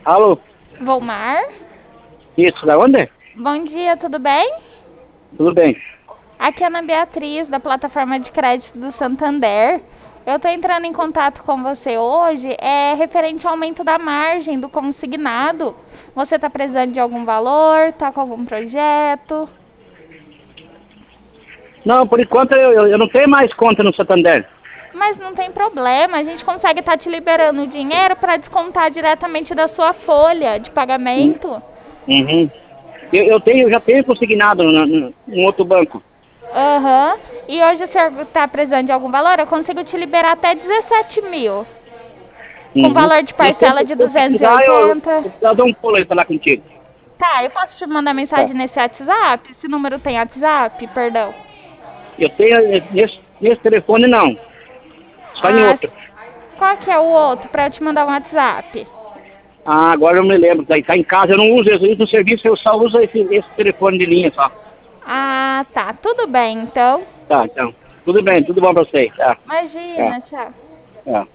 Alô? Volmar? Isso, da onde? Bom dia, tudo bem? Tudo bem. Aqui é Ana Beatriz, da plataforma de crédito do Santander. Eu estou entrando em contato com você hoje, referente ao aumento da margem do consignado. Você está precisando de algum valor? Está com algum projeto? Não, por enquanto eu não tenho mais conta no Santander. Mas não tem problema, a gente consegue estar te liberando o dinheiro para descontar diretamente da sua folha de pagamento. Uhum. Eu já tenho consignado em outro banco. Aham. E hoje o senhor está precisando de algum valor? Eu consigo te liberar até 17 mil. Com Uhum. valor de Mas parcela de se eu precisar, eu 280. dou um pulo aí falar contigo. Tá, eu posso te mandar Tá. mensagem nesse WhatsApp? Esse número tem WhatsApp? Perdão. Eu tenho nesse telefone não, só em Ah, outro. qual que é o outro para eu te mandar um WhatsApp? Ah, agora eu me lembro. Daí tá em casa, eu não uso isso no serviço, eu só uso esse telefone de linha só. Ah, tá. Tudo bem, então. Tá, então. Tudo bem, tudo bom pra vocês. Tá, tá, Imagina, tchau. tá.